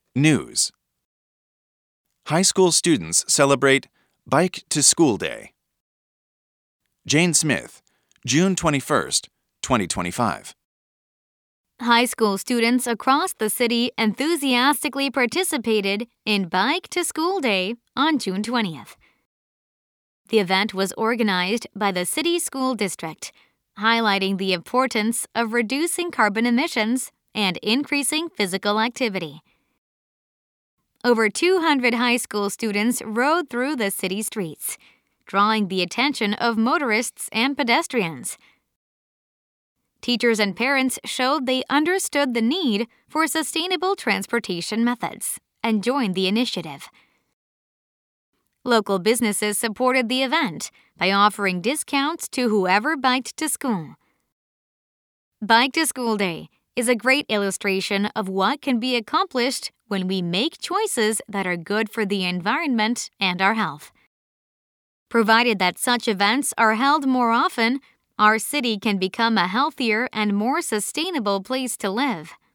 News. High school students celebrate Bike to School Day. Jane Smith, June 21st, 2025. High school students across the city enthusiastically participated in Bike to School Day on June 20th. The event was organized by the City School District, highlighting the importance of reducing carbon emissions and increasing physical activity. Over 200 high school students rode through the city streets, drawing the attention of motorists and pedestrians. Teachers and parents showed they understood the need for sustainable transportation methods and joined the initiative. Local businesses supported the event by offering discounts to whoever biked to school. Bike to School Day is a great illustration of what can be accomplished when we make choices that are good for the environment and our health. Provided that such events are held more often, our city can become a healthier and more sustainable place to live.